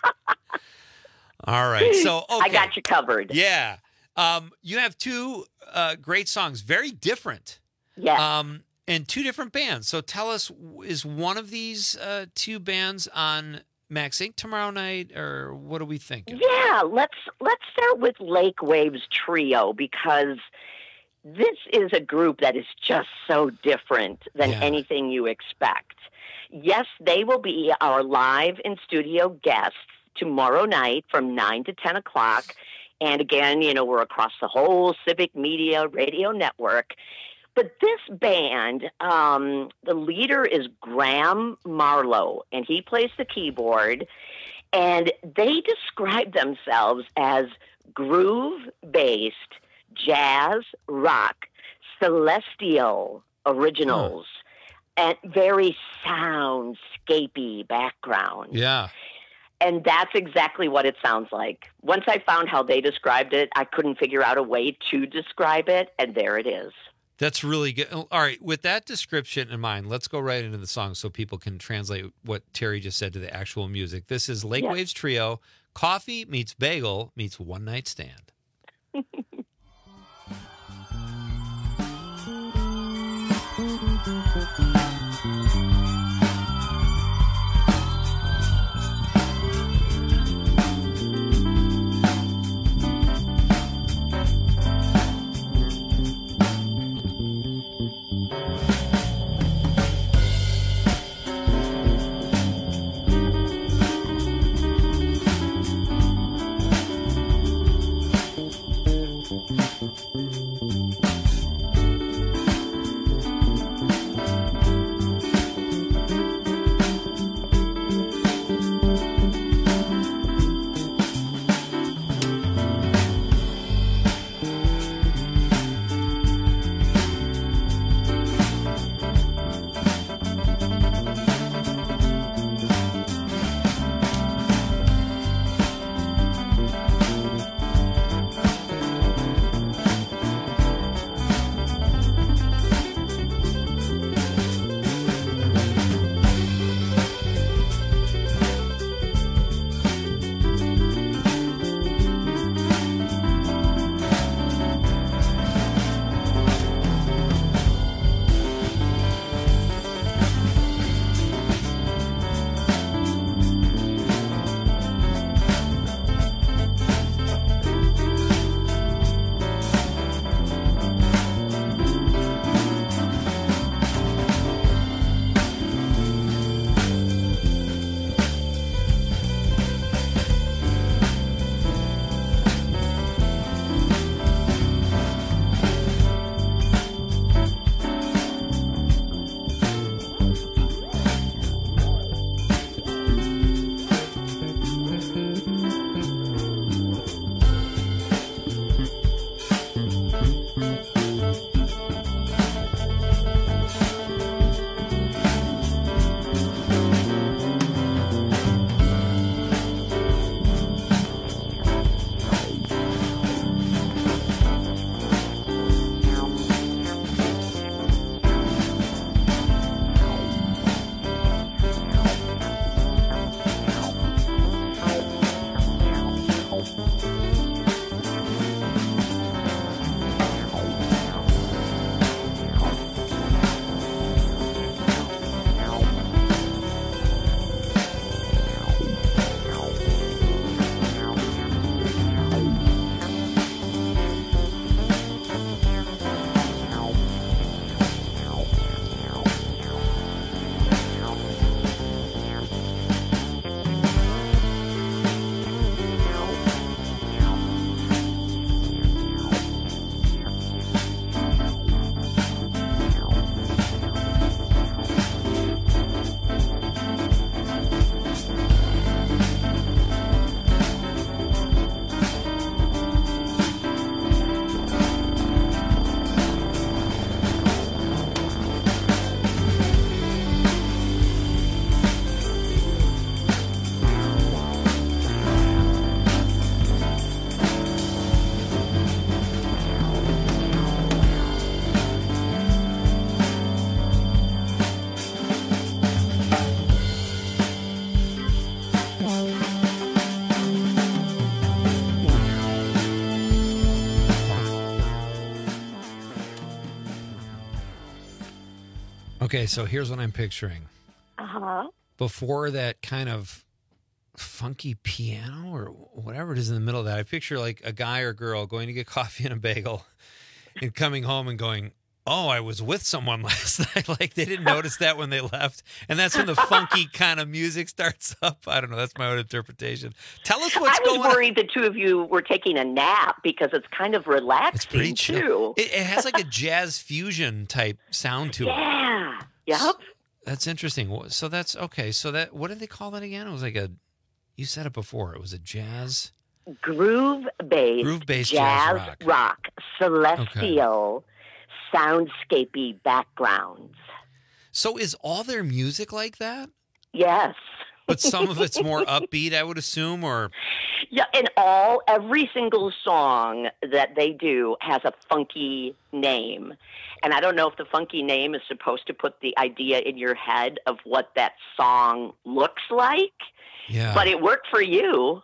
All right. So okay. I got you covered. Yeah. Um, you have two uh, great songs, very different. Yeah. Um, and two different bands. So tell us, is one of these uh, two bands on Max Incorporated tomorrow night, or what are we thinking? Yeah, let's let's start with Lake Waves Trio because this is a group that is just so different than Yeah. anything you expect. Yes, they will be our live in studio guests tomorrow night from nine to ten o'clock. And again, you know, we're across the whole Civic Media Radio Network. But this band, um, the leader is Graham Marlowe, and he plays the keyboard. And they describe themselves as groove-based, jazz, rock, celestial originals, and very soundscapey background. Yeah. And that's exactly what it sounds like. Once I found how they described it, I couldn't figure out a way to describe it, and there it is. That's really good. All right, with that description in mind, let's go right into the song so people can translate what Terry just said to the actual music. This is Lake Yes. Waves Trio, Coffee meets Bagel meets One Night Stand. Okay, so here's what I'm picturing. Uh-huh. Before that kind of funky piano or whatever it is in the middle of that, I picture like a guy or girl going to get coffee and a bagel and coming home and going, oh, I was with someone last night. Like they didn't notice that when they left. And that's when the funky kind of music starts up. I don't know. That's my own interpretation. Tell us what's going on. I was worried on. The two of you were taking a nap because it's kind of relaxing, it's pretty chill. Too. It, it has like a jazz fusion type sound to yeah. it. Yeah. Yep. That's interesting. So that's okay. So that, what did they call that again? It was like a, you said it before. It was a jazz. Groove-based, Groove-based jazz, jazz rock. rock, celestial, okay. soundscapey backgrounds. So is all their music like that? Yes. But some of it's more upbeat, I would assume, or? Yeah, and all, every single song that they do has a funky name. And I don't know if the funky name is supposed to put the idea in your head of what that song looks like. Yeah. But it worked for you.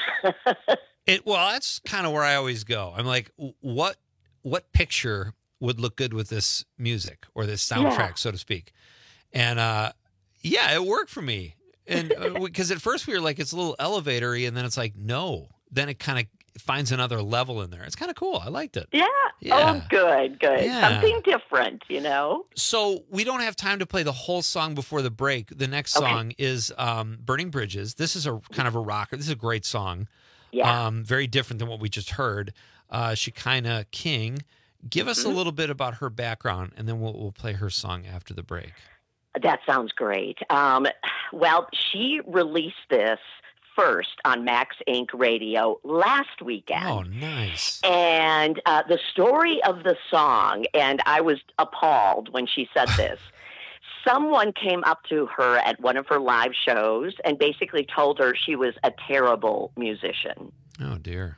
It well, that's kind of where I always go. I'm like, what what picture would look good with this music or this soundtrack, yeah. so to speak? And uh, yeah, it worked for me. And because uh, at first we were like, it's a little elevator-y, and then it's like, no. Then it kind of finds another level in there. It's kind of cool. I liked it. Yeah. yeah. Oh, good, good. Yeah. Something different, you know? So we don't have time to play the whole song before the break. The next song okay. is um, Burning Bridges. This is a kind of a rocker. This is a great song. Yeah. Um, very different than what we just heard. Uh, Shekinah King. Give us mm-hmm. a little bit about her background, and then we'll, we'll play her song after the break. That sounds great. Um, well, she released this first on Max Incorporated. Radio last weekend. Oh, nice. And uh, the story of the song, and I was appalled when she said this, someone came up to her at one of her live shows and basically told her she was a terrible musician. Oh, dear.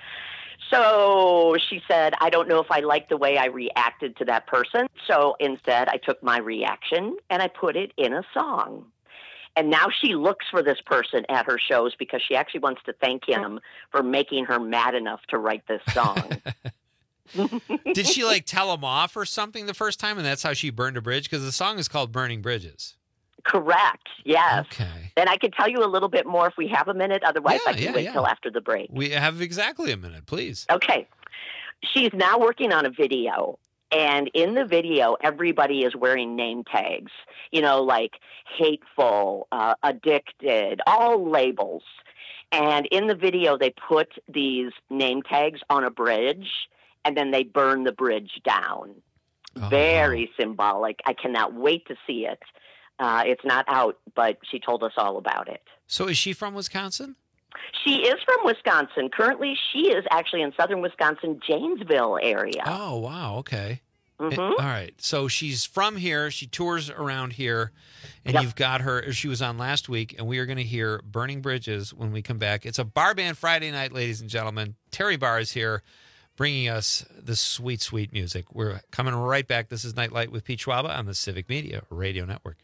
So she said, I don't know if I like the way I reacted to that person. So instead, I took my reaction and I put it in a song. And now she looks for this person at her shows because she actually wants to thank him for making her mad enough to write this song. Did she like tell him off or something the first time, and that's how she burned a bridge? Because the song is called Burning Bridges. Correct. Yes. Okay. And I could tell you a little bit more if we have a minute. Otherwise, yeah, I can yeah, wait yeah. till after the break. We have exactly a minute, please. Okay. She's now working on a video. And in the video, everybody is wearing name tags, you know, like hateful, uh, addicted, all labels. And in the video, they put these name tags on a bridge, and then they burn the bridge down. Oh, Very wow. symbolic. I cannot wait to see it. Uh, it's not out, but she told us all about it. So is she from Wisconsin? She is from Wisconsin. Currently, she is actually in southern Wisconsin, Janesville area. Oh, wow. Okay. Mm-hmm. All right. So she's from here. She tours around here, and yep. you've got her. She was on last week, and we are going to hear Burning Bridges when we come back. It's a bar band Friday night, ladies and gentlemen. Terry Barr is here bringing us this sweet, sweet music. We're coming right back. This is Nightlight with Pete Schwaba on the Civic Media Radio Network.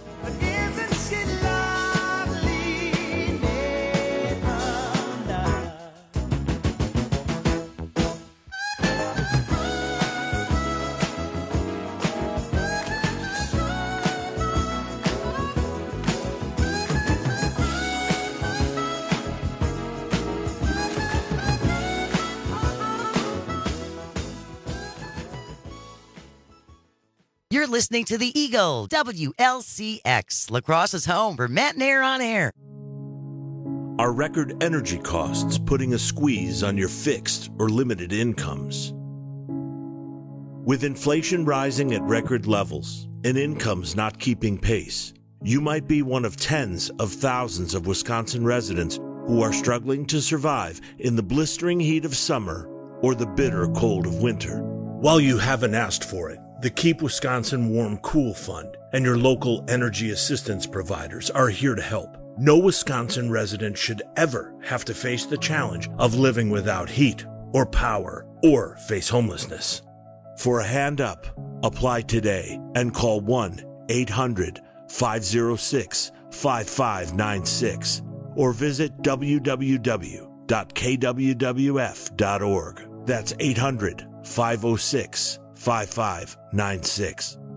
You're listening to the Eagle, W L C X, La Crosse's home for Matt and Air on Air. Are record energy costs putting a squeeze on your fixed or limited incomes? With inflation rising at record levels and incomes not keeping pace, you might be one of tens of thousands of Wisconsin residents who are struggling to survive in the blistering heat of summer or the bitter cold of winter. While you haven't asked for it, the Keep Wisconsin Warm Cool Fund and your local energy assistance providers are here to help. No Wisconsin resident should ever have to face the challenge of living without heat or power or face homelessness. For a hand up, apply today and call one eight hundred five oh six five five nine six or visit w w w dot k w w f dot org. That's eight hundred five oh six five five nine six.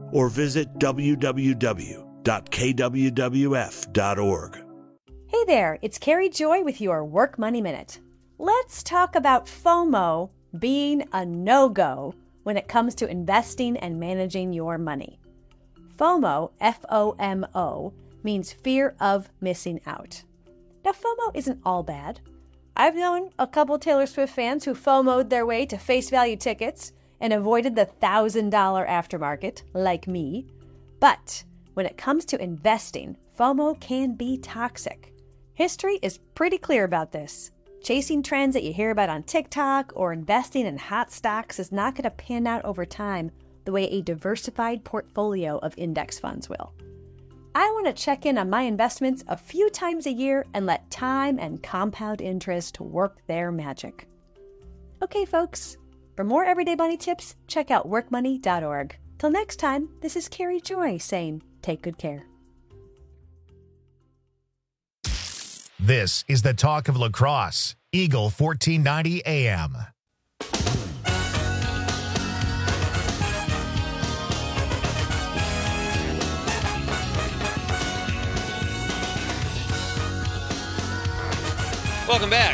or visit w w w dot k w w f dot org. Hey there, it's Carrie Joy with your Work Money Minute. Let's talk about FOMO being a no-go when it comes to investing and managing your money. FOMO, F O M O, means fear of missing out. Now, FOMO isn't all bad. I've known a couple Taylor Swift fans who FOMO'd their way to face value tickets and avoided the one thousand dollars aftermarket, like me. But when it comes to investing, FOMO can be toxic. History is pretty clear about this. Chasing trends that you hear about on TikTok or investing in hot stocks is not going to pan out over time the way a diversified portfolio of index funds will. I want to check in on my investments a few times a year and let time and compound interest work their magic. Okay, folks, for more everyday money tips, check out work money dot org. Till next time, this is Carrie Joy saying, take good care. This is the talk of lacrosse. Eagle fourteen ninety A M. Welcome back.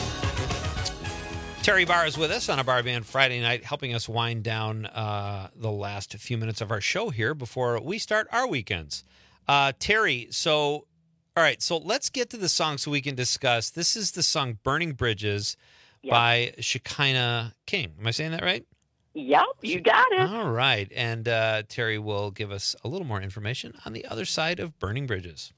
Terry Barr is with us on a Bar Band Friday night, helping us wind down uh, the last few minutes of our show here before we start our weekends. Uh, Terry, so, all right, so let's get to the song so we can discuss. This is the song Burning Bridges yep. by Shekinah King. Am I saying that right? Yep, you got it. All right, and uh, Terry will give us a little more information on the other side of Burning Bridges.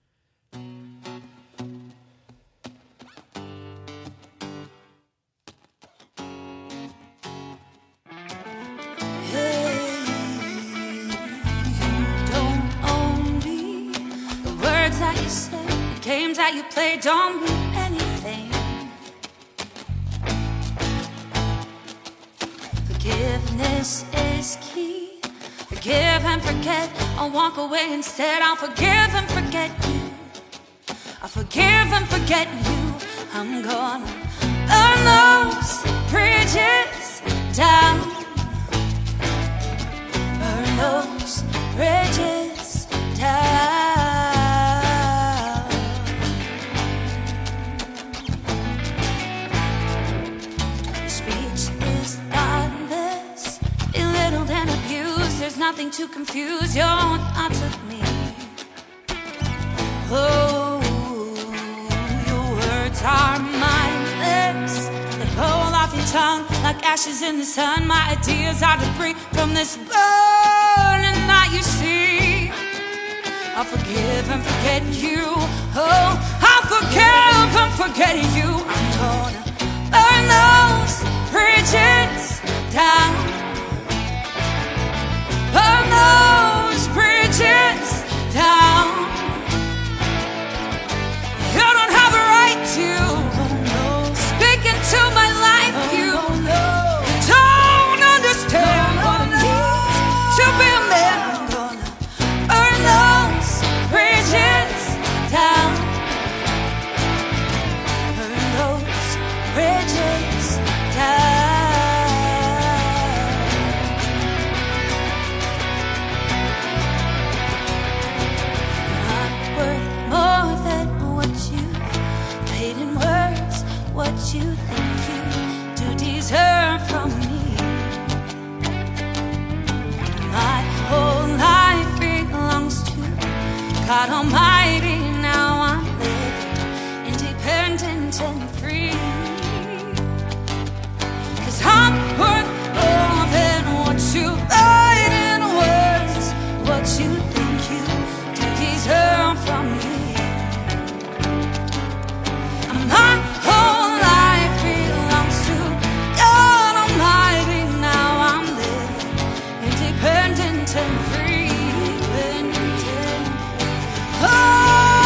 Games that you play don't mean anything. Forgiveness is key. Forgive and forget. I'll walk away instead. I'll forgive and forget you. I'll forgive and forget you. I'm gonna burn those bridges down. Burn those bridges down. There's nothing to confuse your thoughts of me. Oh, your words are my lips that roll off your tongue like ashes in the sun. My ideas are debris from this burning that you see. I'll forgive and forget you. Oh, I'll forgive and forget you. I'm gonna burn those bridges down. Burn those bridges down. You don't have a right to speak into my life. You don't understand what it means to be a man. I'm gonna burn those bridges down. Burn those bridges down. What you think you do deserve from me. My whole life belongs to God Almighty. Now I'm living independent and free. 'Cause I'm worth more than what you write in words. What you think you do deserve from me. I'm not whole. And free, independent and free. Oh!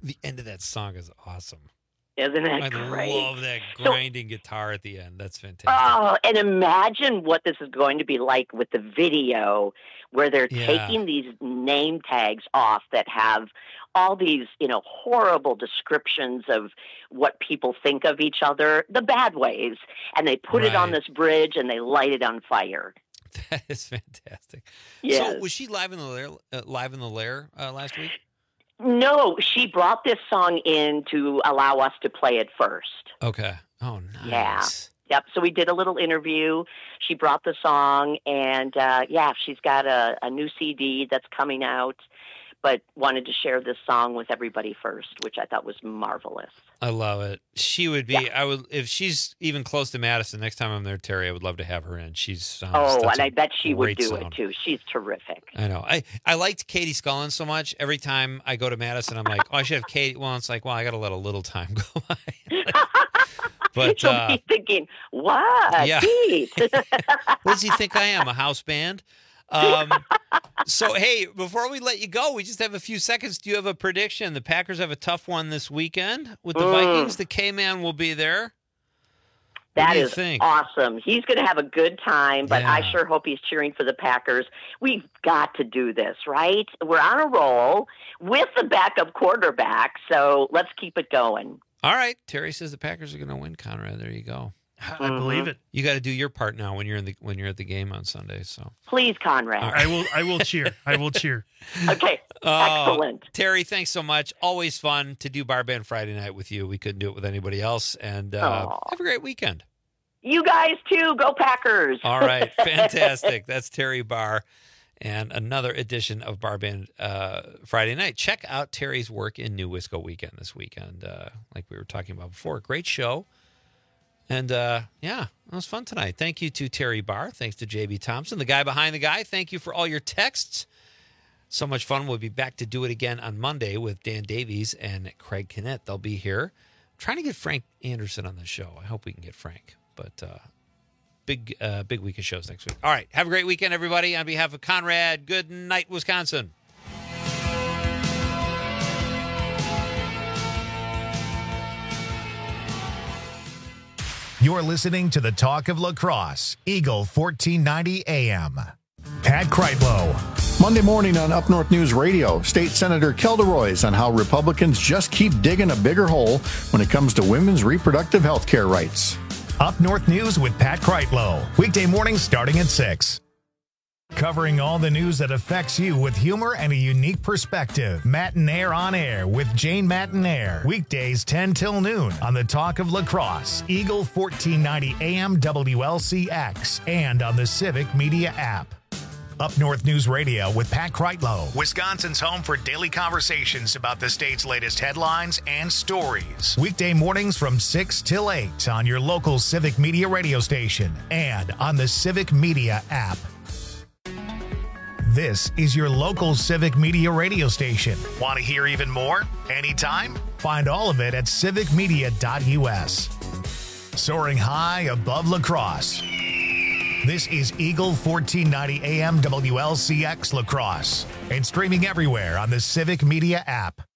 The end of that song is awesome. Isn't it I great? love that So- grinding guitar at the end. That's fantastic. Oh, and imagine what this is going to be like with the video where they're Yeah. taking these name tags off that have all these, you know, horrible descriptions of what people think of each other, the bad ways, and they put it on Right. this bridge and they light it on fire. That is fantastic. Yes. So was she live in the lair, uh, live in the lair uh, last week? No, she brought this song in to allow us to play it first. Okay. Oh, nice. Yeah. Yep. So we did a little interview. She brought the song, and uh, yeah, she's got a, a new C D that's coming out, but wanted to share this song with everybody first, which I thought was marvelous. I love it. She would be. I would if she's even close to Madison next time I'm there, Terry. I would love to have her in. She's sounds, Oh, that's and a I bet she would great do sound. it too. She's terrific. I know. I, I liked Katie Scullin so much. Every time I go to Madison, I'm like, oh, I should have Katie. Well, it's like, well, I got to let a little time go by. But She'll uh, be thinking, "What, yeah. Pete?" what does he think I am? A house band? Um, so, hey, before we let you go, we just have a few seconds. Do you have a prediction? The Packers have a tough one this weekend with the Mm. Vikings. The K-Man will be there. What That do you is think? awesome. He's going to have a good time, but I Yeah. sure hope he's cheering for the Packers. We've got to do this, right? We're on a roll with the backup quarterback, so let's keep it going. All right. Terry says the Packers are going to win, Conrad. There you go. I believe it. You got to do your part now when you're in the when you're at the game on Sunday. So Please, Conrad. I will. I will cheer. I will cheer. Okay. Oh, Excellent. Terry, thanks so much. Always fun to do Bar Band Friday night with you. We couldn't do it with anybody else. And uh, Aw. have a great weekend. You guys, too. Go Packers. All right. Fantastic. That's Terry Barr and another edition of Bar Band uh, Friday night. Check out Terry's work in New Wisco Weekend this weekend, uh, like we were talking about before. Great show. And, uh, yeah, it was fun tonight. Thank you to Terry Barr. Thanks to J B Thompson, the guy behind the guy. Thank you for all your texts. So much fun. We'll be back to do it again on Monday with Dan Davies and Craig Kinnett. They'll be here. I'm trying to get Frank Anderson on the show. I hope we can get Frank. But uh, big, uh, big week of shows next week. All right. Have a great weekend, everybody. On behalf of Conrad, good night, Wisconsin. You're listening to the Talk of Lacrosse, Eagle fourteen ninety A M. Pat Kreitlow. Monday morning on Up North News Radio, State Senator Kelda Roys on how Republicans just keep digging a bigger hole when it comes to women's reproductive health care rights. Up North News with Pat Kreitlow. Weekday mornings starting at six. Covering all the news that affects you with humor and a unique perspective. Matinaire on Air with Jane Matinaire. Weekdays ten till noon on the Talk of Lacrosse, Eagle fourteen ninety A M W L C X, and on the Civic Media app. Up North News Radio with Pat Kreitlow, Wisconsin's home for daily conversations about the state's latest headlines and stories. Weekday mornings from six till eight on your local Civic Media radio station and on the Civic Media app. This is your local Civic Media radio station. Want to hear even more? Anytime? Find all of it at civic media dot U S. Soaring high above lacrosse. This is Eagle fourteen ninety A M W L C X Lacrosse and streaming everywhere on the Civic Media app.